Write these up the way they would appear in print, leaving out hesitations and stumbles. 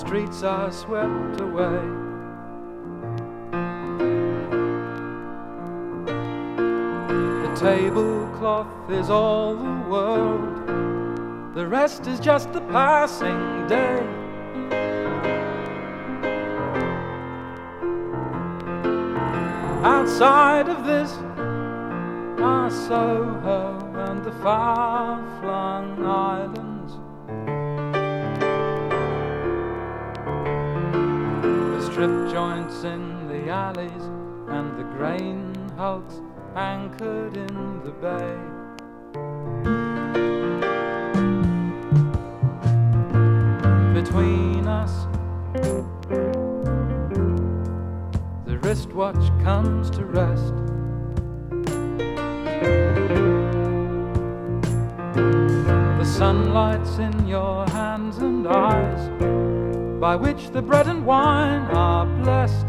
streets are swept away. The tablecloth is all the world, the rest is just the passing day. Outside of this are Soho and the far-flung islands. The strip joints in the alleys and the grain hulks anchored in the bay. Between us, the wristwatch comes to rest. The sunlight's in your hands and eyes, by which the bread and wine are blessed.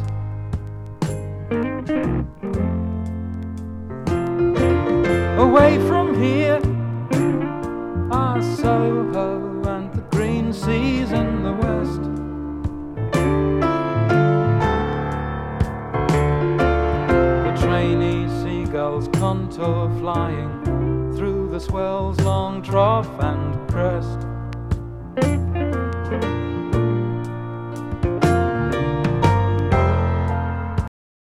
Away from here are Soho and the green seas in the west. The trainee seagulls contour flying through the swell's long trough and crest.